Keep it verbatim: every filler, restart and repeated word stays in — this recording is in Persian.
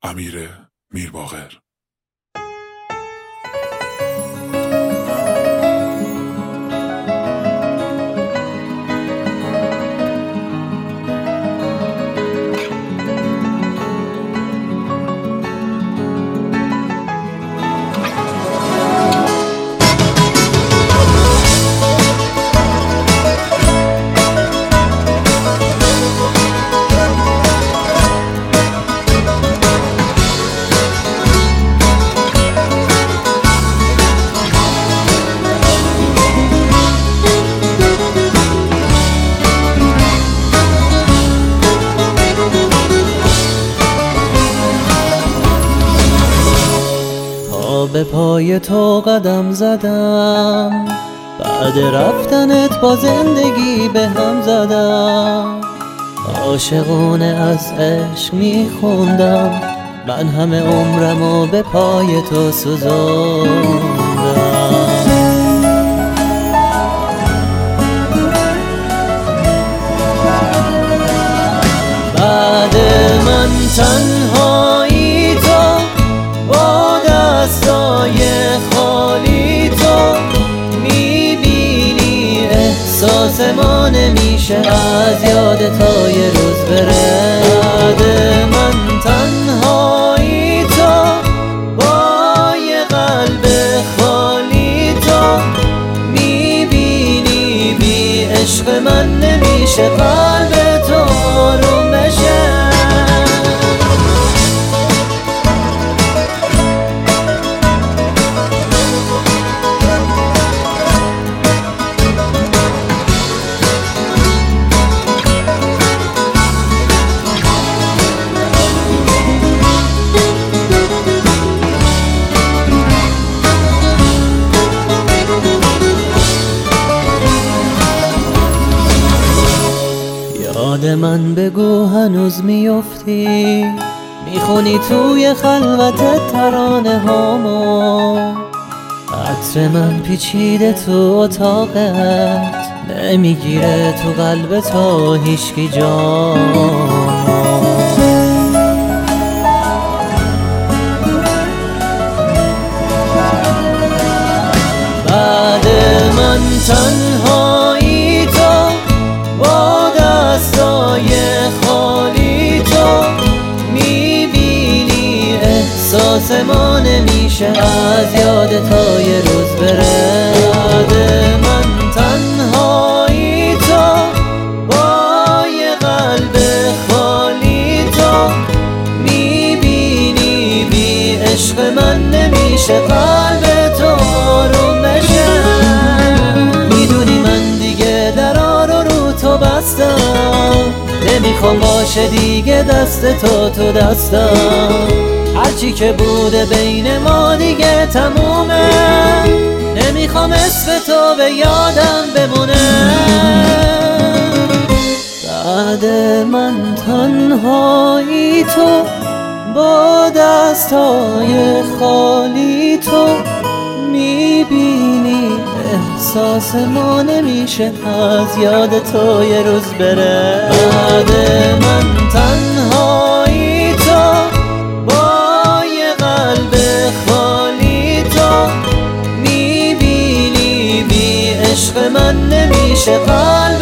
امیر میرباقر. به پای تو قدم زدم، بعد رفتنت با زندگی به هم زدم. عاشقانه از عشق میخوندم، من همه عمرمو به پای تو سوزوندم. بعد من تنهایی تو با دستای خالی تو میبینی، احساس ما نمیشه از یاد تا یه روز بره. بعد من تنهایی تو با یه قلب خالی تو میبینی، بی عشق من نمیشه قلب تو آروم بشه. یاد من بگو هنوز میفتی، میخونی توی خلوت ترانه هامو. عطر من پیچیده تو اتاقت، نمیگیره تو قلب تا هیچکی جامو. بعد من تنهایی تو با دستای خالی تو میبینی، احساس ما نمیشه از یاد تا یه روز بره. بعد من تنهایی تو با یه قلب خالی تو میبینی، بی عشق من نمیشه قلب تو آروم بشه. میدونی من دیگه درا رو رو تو بستم، نمیخوام باشه دیگه دست تو تو دستم. هرچی که بوده بین ما دیگه تمومه، نمیخوام اسم تو به یادم بمونه. بعد من تنهایی تو با دستای خالی تو میبینی، احساس ما نمیشه از یاد تو یه روز بره. بعد من تنهایی تو با یه قلب خالی تو میبینی، بی عشق من نمیشه قلب